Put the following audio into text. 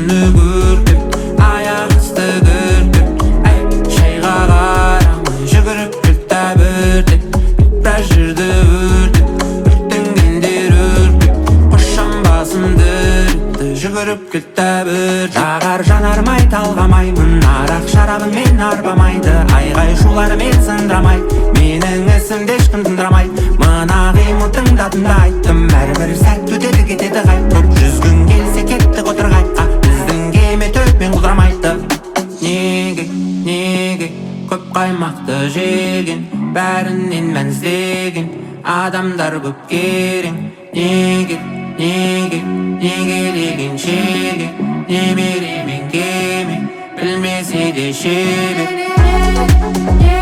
күні көркеп аяқ асты көркеп әй шайға қарамай жүгіріп келді біртіп біраз жерді өртеп өртенгендер өркеп қошан басымды ретті жүгіріп келді бір жағар жанармай талғамаймын арақ шарабымен арбамайды айғай шуларымен сындырамай менің ісімді ешкім тындырамай мына қимылдың датында айттым әрбір сәт өтеді кетеді қайтып 100 күн келсе кеттік отыр қайтқа біздің кеме төкпен құлдырамайды неге көп қаймақты жеген бәрінен мән іздеген адамдар көп керең неге деген шеге немеремен кеме білмесе де шебер